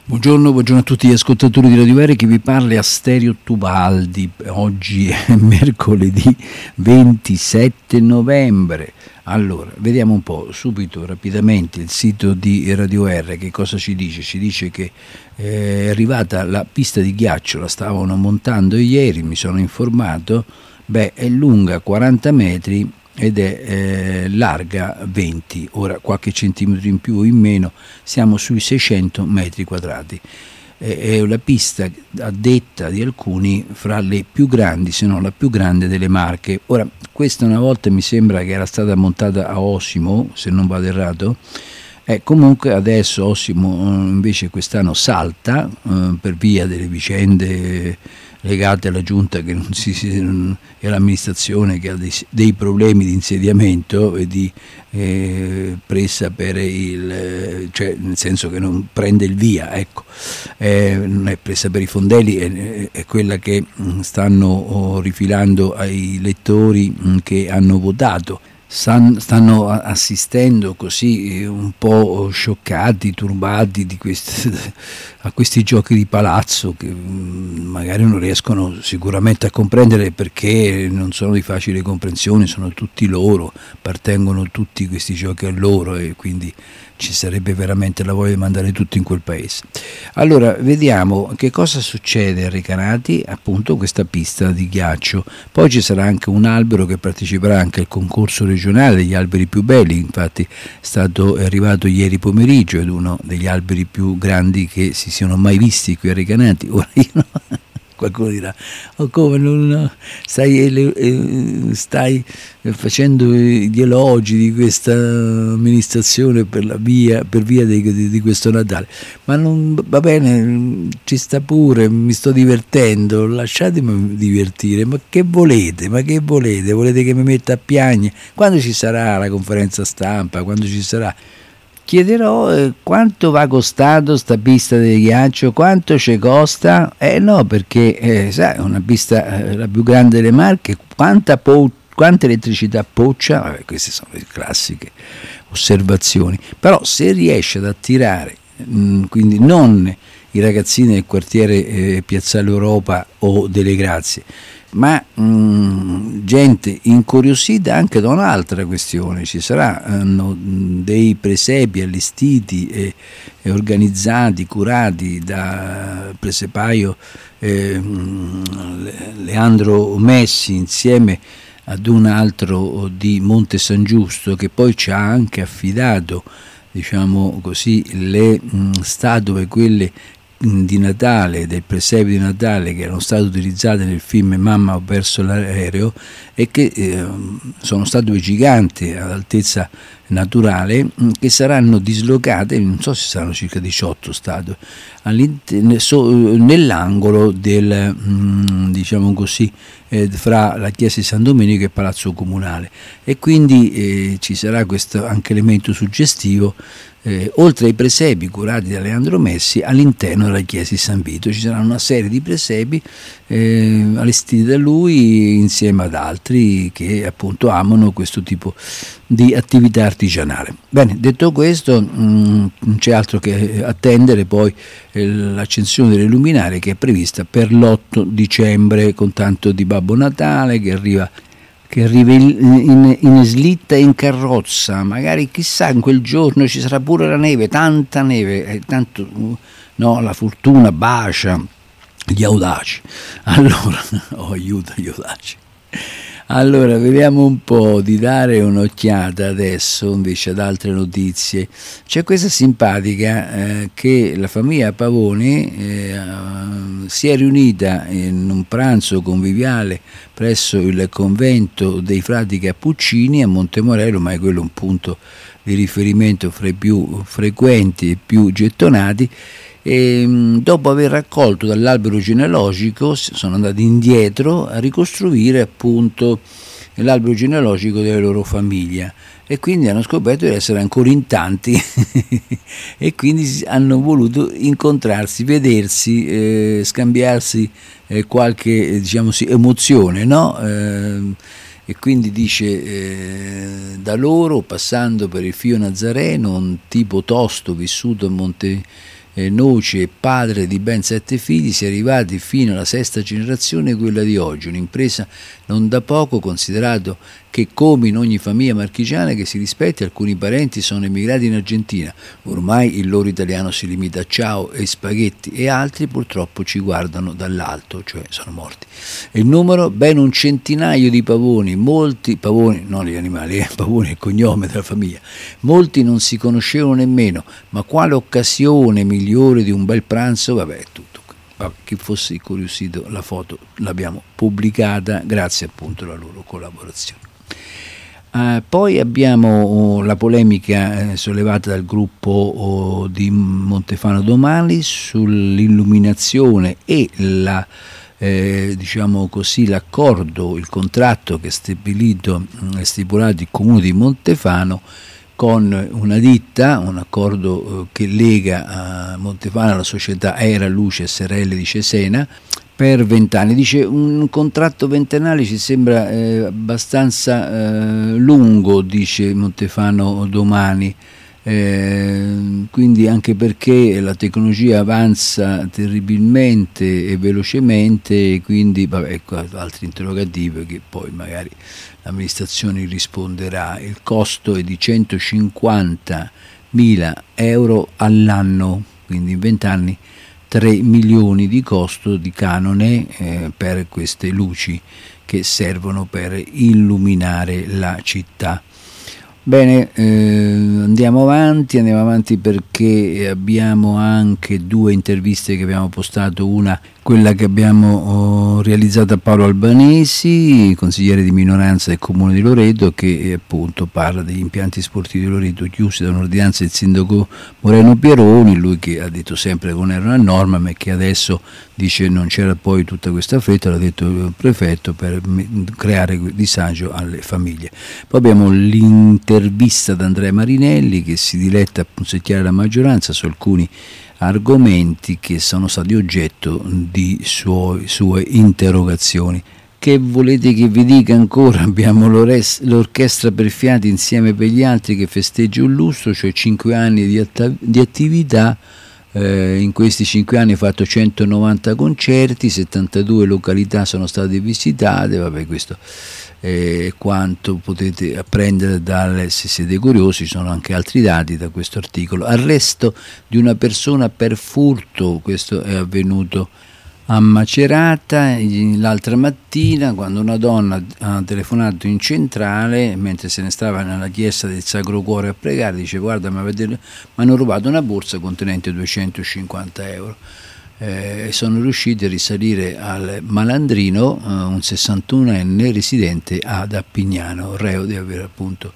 Buongiorno a tutti gli ascoltatori di Radio Vere, che vi parla è Asterio Tubaldi. Oggi è mercoledì 27 novembre. Allora, vediamo un po' subito, rapidamente, il sito di Radio R. Che cosa ci dice? Ci dice che è arrivata la pista di ghiaccio, la stavano montando ieri, mi sono informato. È lunga 40 metri ed è larga 20, ora qualche centimetro in più o in meno, siamo sui 600 metri quadrati. È una pista, a detta di alcuni, fra le più grandi, se non la più grande delle Marche. Ora, questa una volta mi sembra che era stata montata a Osimo, se non vado errato. Comunque adesso Osimo invece quest'anno salta per via delle vicende legate alla giunta e all'amministrazione che ha dei problemi di insediamento e di presa per cioè nel senso che non prende il via, non è presa per i fondelli, è quella che stanno rifilando ai lettori che hanno votato. Stanno assistendo così un po' scioccati, turbati a questi giochi di palazzo che magari non riescono sicuramente a comprendere, perché non sono di facile comprensione, sono tutti loro, appartengono tutti questi giochi a loro, e quindi ci sarebbe veramente la voglia di mandare tutti in quel paese. Allora, vediamo che cosa succede a Recanati, appunto questa pista di ghiaccio. Poi ci sarà anche un albero che parteciperà anche al concorso regionale degli alberi più belli, infatti è arrivato ieri pomeriggio, ed uno degli alberi più grandi che si siano mai visti qui a Recanati. Ora io qualcuno dirà: come non stai facendo gli elogi di questa amministrazione per via di questo Natale? Ma non va bene, ci sta pure, mi sto divertendo, lasciatemi divertire. Ma che volete? Volete che mi metta a piangere? Quando ci sarà la conferenza stampa, quando ci sarà, chiederò quanto va costato sta pista di ghiaccio, quanto ci costa. No, perché sai, una pista la più grande delle Marche, quanta elettricità poccia. Queste sono le classiche osservazioni. Però se riesce ad attirare quindi non i ragazzini del quartiere Piazzale Europa o delle Grazie, ma gente incuriosita anche da un'altra questione. Ci saranno dei presepi allestiti e organizzati, curati da presepaio Leandro Messi, insieme ad un altro di Monte San Giusto, che poi ci ha anche affidato, diciamo così, le statue, quelle di Natale, del presepe di Natale, che erano state utilizzate nel film Mamma ho perso l'aereo, e che sono statue giganti ad altezza naturale, che saranno dislocate, non so se saranno circa 18 statue, nell'angolo del diciamo così, fra la chiesa di San Domenico e il Palazzo Comunale, e quindi ci sarà questo anche elemento suggestivo. Oltre ai presepi curati da Leandro Messi, all'interno della chiesa di San Vito ci saranno una serie di presepi allestiti da lui insieme ad altri che appunto amano questo tipo di attività artigianale. Bene, detto questo, non c'è altro che attendere poi l'accensione delle luminarie, che è prevista per l'8 dicembre, con tanto di Babbo Natale che arriva in slitta e in carrozza. Magari, chissà, in quel giorno ci sarà pure la neve, tanta neve, tanto no, la fortuna bacia gli audaci. Allora, aiuta gli audaci. Allora, vediamo un po' di dare un'occhiata adesso invece ad altre notizie. C'è questa simpatica che la famiglia Pavoni si è riunita in un pranzo conviviale presso il convento dei frati Cappuccini a Montemorello, ma è quello un punto di riferimento fra i più frequenti e più gettonati. E dopo aver raccolto dall'albero genealogico sono andati indietro a ricostruire appunto l'albero genealogico della loro famiglia, e quindi hanno scoperto di essere ancora in tanti e quindi hanno voluto incontrarsi, vedersi, scambiarsi qualche, diciamo sì, emozione, no? E quindi dice da loro, passando per il figlio Nazareno, un tipo tosto vissuto a noce e padre di ben 7 figli, si è arrivati fino alla 6ª generazione, quella di oggi, un'impresa non da poco, considerato che, come in ogni famiglia marchigiana che si rispetti, alcuni parenti sono emigrati in Argentina, ormai il loro italiano si limita a ciao e spaghetti, e altri purtroppo ci guardano dall'alto, cioè sono morti. Il numero, ben un centinaio di pavoni, molti pavoni, non gli animali, pavoni è il cognome della famiglia, molti non si conoscevano nemmeno, ma quale occasione migliore di un bel pranzo? Vabbè, è tutto. Chi fosse incuriosito, la foto l'abbiamo pubblicata grazie appunto alla loro collaborazione. Poi abbiamo la polemica sollevata dal gruppo di Montefano Domani sull'illuminazione e la diciamo così, l'accordo, il contratto che è stipulato il comune di Montefano con una ditta, un accordo che lega a Montefano alla società Era Luce SRL di Cesena per 20 anni. Dice, un contratto ventennale ci sembra abbastanza lungo, dice Montefano Domani, quindi anche perché la tecnologia avanza terribilmente e velocemente, quindi ecco, altri interrogativi che poi magari l'amministrazione risponderà. Il costo è di 150.000 euro all'anno, quindi in 20 anni 3 milioni di costo di canone per queste luci che servono per illuminare la città. Bene, andiamo avanti perché abbiamo anche 2 interviste che abbiamo postato, una quella che abbiamo realizzato a Paolo Albanesi, consigliere di minoranza del comune di Loreto, che appunto parla degli impianti sportivi di Loreto chiusi da un'ordinanza del sindaco Moreno Pieroni, lui che ha detto sempre che non era una norma, ma che adesso dice non c'era poi tutta questa fretta, l'ha detto il prefetto, per creare disagio alle famiglie. Poi abbiamo l'intervista da Andrea Marinelli, che si diletta a punzecchiare la maggioranza su alcuni argomenti che sono stati oggetto di sue interrogazioni. Che volete che vi dica ancora? Abbiamo l'orchestra per fiati insieme per gli altri che festeggia un lustro, cioè 5 anni di attività. In questi 5 anni ha fatto 190 concerti, 72 località sono state visitate. Vabbè, questo è quanto potete apprendere se siete curiosi. Ci sono anche altri dati da questo articolo. Arresto di una persona per furto, questo è avvenuto a Macerata l'altra mattina, quando una donna ha telefonato in centrale mentre se ne stava nella chiesa del Sacro Cuore a pregare. Dice: guarda, mi hanno rubato una borsa contenente 250 euro. Sono riusciti a risalire al malandrino, un 61enne residente ad Appignano, reo di aver appunto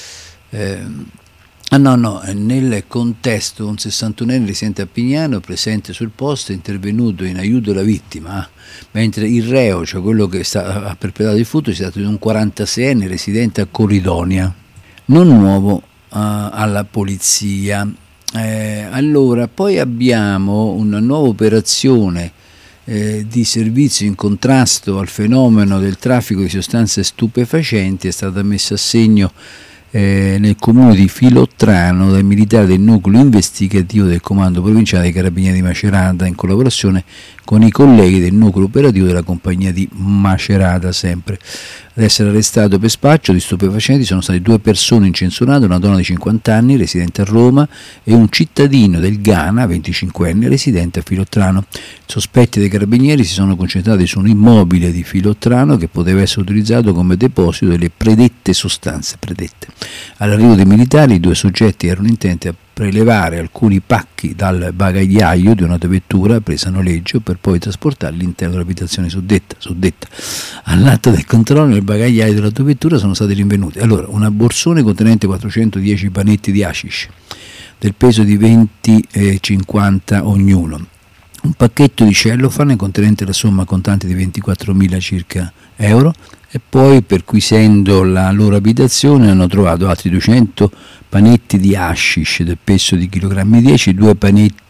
nel contesto un 61enne residente a Pignano, presente sul posto, è intervenuto in aiuto alla vittima, mentre il reo, cioè quello che ha perpetrato il furto, si tratta di un 46enne residente a Corridonia, non nuovo alla polizia. Allora, poi abbiamo una nuova operazione di servizio in contrasto al fenomeno del traffico di sostanze stupefacenti, è stata messa a segno nel comune di Filottrano dai militari del nucleo investigativo del comando provinciale dei Carabinieri di Macerata, in collaborazione con i colleghi del nucleo operativo della compagnia di Macerata. Sempre ad essere arrestato per spaccio di stupefacenti sono state 2 persone incensurate, una donna di 50 anni residente a Roma e un cittadino del Ghana 25enne residente a Filottrano. I sospetti dei carabinieri si sono concentrati su un immobile di Filottrano che poteva essere utilizzato come deposito delle predette sostanze. All'arrivo dei militari, i 2 soggetti erano intenti a prelevare alcuni pacchi dal bagagliaio di un'autovettura presa a noleggio per poi trasportarli all'interno dell'abitazione suddetta. All'atto del controllo nel bagagliaio dell'autovettura sono stati rinvenuti una borsone contenente 410 panetti di hashish del peso di 20,50 ognuno, un pacchetto di cellofane contenente la somma contante di 24.000 circa euro, e poi, perquisendo la loro abitazione, hanno trovato altri 200 panetti di hashish del peso di chilogrammi 10, 2 panetti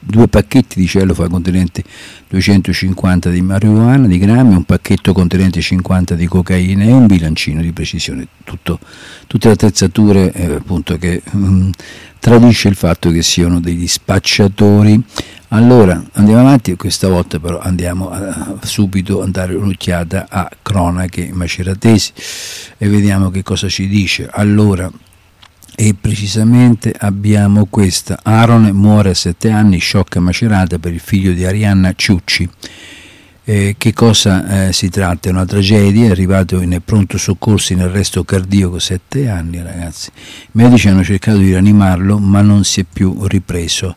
2 pacchetti di cellofa contenenti 250 di marijuana di grammi, un pacchetto contenente 50 di cocaina e un bilancino di precisione, tutte le attrezzature appunto che tradisce il fatto che siano degli spacciatori. Allora andiamo avanti, questa volta però andiamo subito a dare un'occhiata a cronache maceratesi e vediamo che cosa ci dice. Allora, e precisamente abbiamo questa: Aaron muore a 7 anni, shock a Macerata per il figlio di Arianna Ciucci. Che cosa si tratta? È una tragedia, è arrivato in pronto soccorso in arresto cardiaco, 7 anni ragazzi, i medici hanno cercato di rianimarlo ma non si è più ripreso.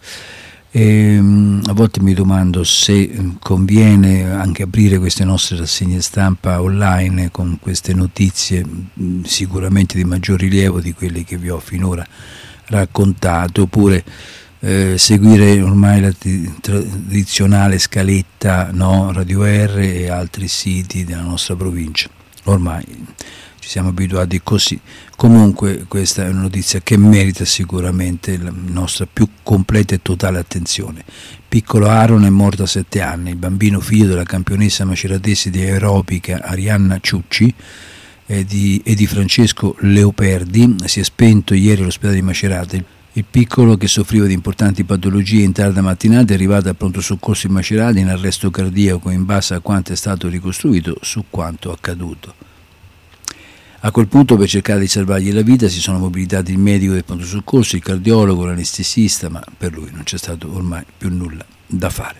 A volte mi domando se conviene anche aprire queste nostre rassegne stampa online con queste notizie sicuramente di maggior rilievo di quelle che vi ho finora raccontato, oppure seguire ormai la tradizionale scaletta, no? Radio R e altri siti della nostra provincia. Ormai ci siamo abituati così. Comunque questa è una notizia che merita sicuramente la nostra più completa e totale attenzione. Piccolo Aaron è morto a 7 anni, il bambino figlio della campionessa maceratese di aerobica Arianna Ciucci e di Francesco Leoperdi si è spento ieri all'ospedale di Macerata. Il piccolo, che soffriva di importanti patologie, in tarda mattinata è arrivato a pronto soccorso in Macerata in arresto cardiaco in base a quanto è stato ricostruito su quanto accaduto. A quel punto, per cercare di salvargli la vita, si sono mobilitati il medico del pronto soccorso, il cardiologo, l'anestesista, ma per lui non c'è stato ormai più nulla da fare.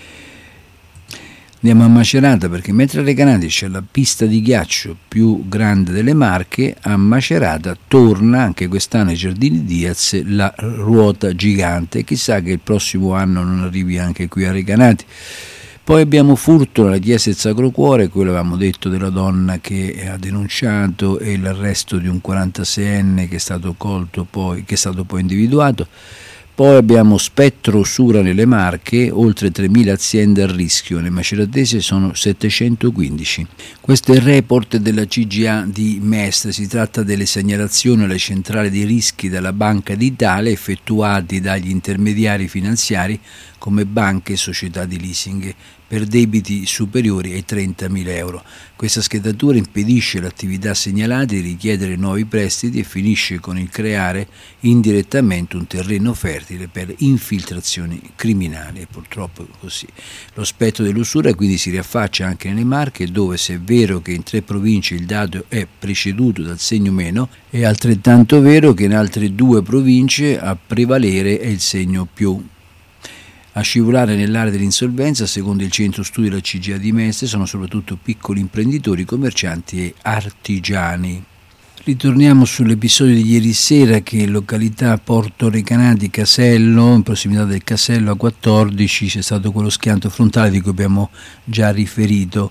Andiamo a Macerata, perché mentre a Recanati c'è la pista di ghiaccio più grande delle Marche, a Macerata torna anche quest'anno ai Giardini Diaz la ruota gigante. Chissà che il prossimo anno non arrivi anche qui a Recanati. Poi abbiamo furto nella chiesa del Sacro Cuore, quello avevamo detto della donna che ha denunciato, e l'arresto di un 46enne che è stato poi individuato. Poi abbiamo spettro usura nelle Marche, oltre 3.000 aziende a rischio, le maceratesi sono 715. Questo è il report della CGA di Mestre, si tratta delle segnalazioni alla centrale dei rischi della Banca d'Italia effettuati dagli intermediari finanziari come banche e società di leasing per debiti superiori ai 30.000 euro. Questa schedatura impedisce l'attività segnalata di richiedere nuovi prestiti e finisce con il creare indirettamente un terreno fertile per infiltrazioni criminali, e purtroppo è così. Lo spettro dell'usura quindi si riaffaccia anche nelle Marche, dove, se è vero che in 3 province il dato è preceduto dal segno meno, è altrettanto vero che in altre 2 province a prevalere è il segno più. A scivolare nell'area dell'insolvenza, secondo il centro studi della CGA di Mestre, sono soprattutto piccoli imprenditori, commercianti e artigiani. Ritorniamo sull'episodio di ieri sera, che in località Porto Recanati Casello, in prossimità del Casello A14, c'è stato quello schianto frontale di cui abbiamo già riferito,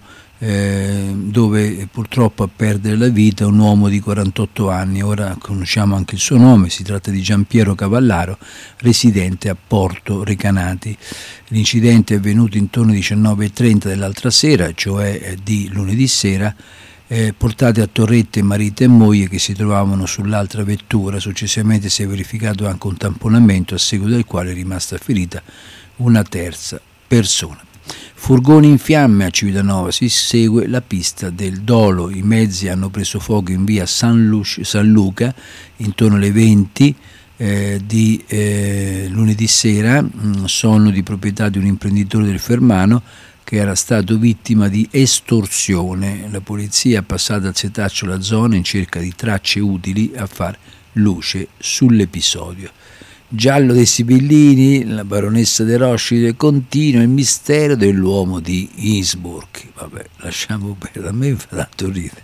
dove purtroppo a perdere la vita un uomo di 48 anni, ora conosciamo anche il suo nome, si tratta di Giampiero Cavallaro, residente a Porto Recanati. L'incidente è avvenuto intorno alle 19:30 dell'altra sera, cioè di lunedì sera, portate a Torrette marito e moglie che si trovavano sull'altra vettura. Successivamente si è verificato anche un tamponamento, a seguito del quale è rimasta ferita una terza persona. Furgoni in fiamme a Civitanova, si segue la pista del dolo. I mezzi hanno preso fuoco in via San Luca intorno alle 20 di lunedì sera. Sono di proprietà di un imprenditore del Fermano che era stato vittima di estorsione. La polizia ha passato al setaccio la zona in cerca di tracce utili a far luce sull'episodio. Giallo dei Sibillini, la baronessa De Roscide, continua il mistero dell'uomo di Innsbruck. Vabbè, lasciamo perdere, a me fa tanto ridere.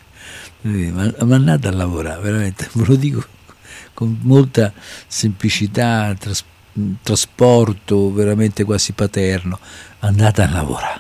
Ma andate a lavorare, veramente, ve lo dico con molta semplicità, trasporto veramente quasi paterno. Andate a lavorare.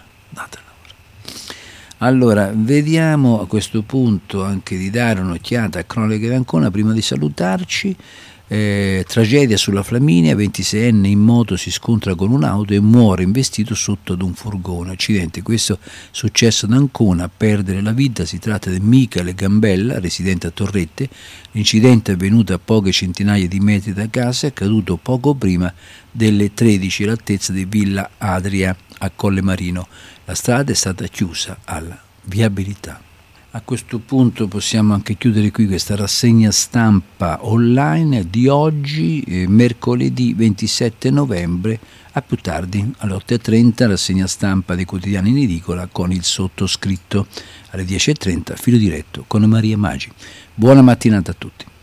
Allora, vediamo a questo punto anche di dare un'occhiata a Cronache d'Ancona prima di salutarci. Tragedia sulla Flaminia, 26enne in moto si scontra con un'auto e muore investito sotto ad un furgone. Accidente, questo è successo ad Ancona. A perdere la vita si tratta di Michele Gambella, residente a Torrette. L'incidente è avvenuto a poche centinaia di metri da casa, è accaduto poco prima delle 13 all'altezza di Villa Adria a Colle Marino. La strada è stata chiusa alla viabilità. A questo punto possiamo anche chiudere qui questa rassegna stampa online di oggi, mercoledì 27 novembre. A più tardi, alle 8:30, rassegna stampa dei quotidiani in edicola con il sottoscritto. Alle 10:30, filo diretto con Maria Maggi. Buona mattinata a tutti.